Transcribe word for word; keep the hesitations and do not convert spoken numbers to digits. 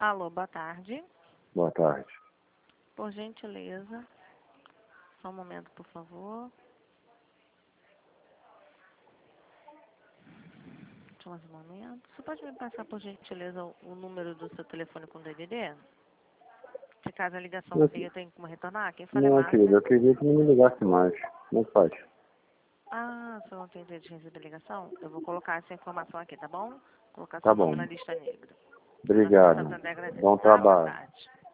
Alô, boa tarde. Boa tarde. Por gentileza, só um momento, por favor. Só mais um momento. Você pode me passar, por gentileza, o, o número do seu telefone com D D D? Se caso a ligação Não, feia, tem como retornar? Quem fala é não, Márcia. querido, eu queria que não me ligasse mais. Não pode. Ah, você não tem interesse em receber ligação? Eu vou colocar essa informação aqui, tá bom? Vou colocar Tá seu nome bom. na lista negra. Nossa Obrigado. Santander agradece, Bom tá? Boa trabalho. tarde.